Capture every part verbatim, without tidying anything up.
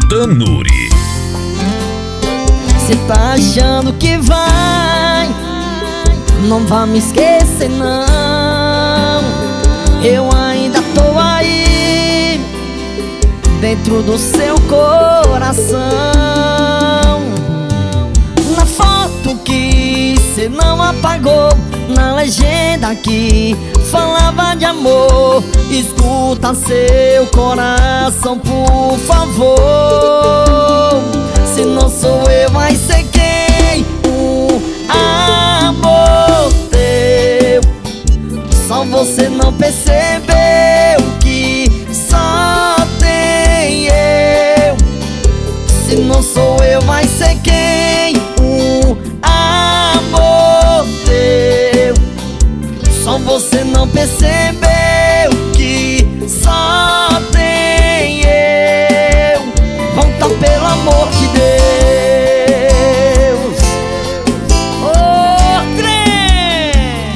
Tanuri. Cê tá achando que vai, não vai me esquecer não. Eu ainda tô aí, dentro do seu coração. Na foto que cê não apagou, na legenda que falava de amor, escuta seu coração, por favor. Se não sou eu, vai ser quem? Um amor teu. Só você não percebeu que só tem eu. Se não sou eu, vai ser quem? Um amor teu. Só você não percebeu que só tem eu. Volta pelo amor de Deus. Ô, trem!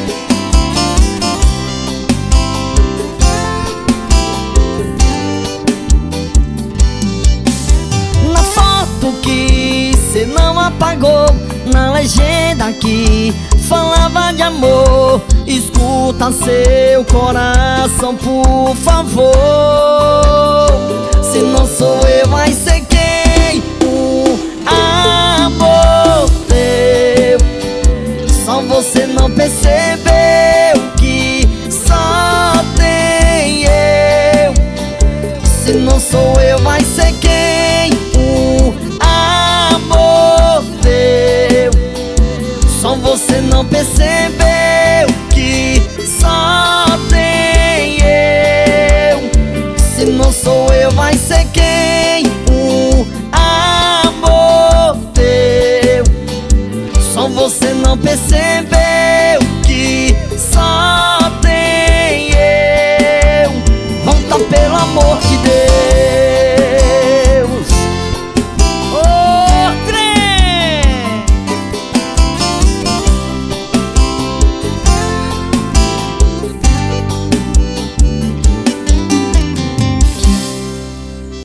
Na foto que cê não apagou, na legenda que falava de amor, escuta seu coração, por favor. Se não sou eu, vai ser quem? Um amor teu. Só você não percebeu que só tem eu. Se não sou eu, vai ser quem? Um amor teu. Só você não percebeu que só tem eu. Se não sou eu, vai ser quem? Um amor teu. Só você não percebeu que só tem eu. Volta pelo amor de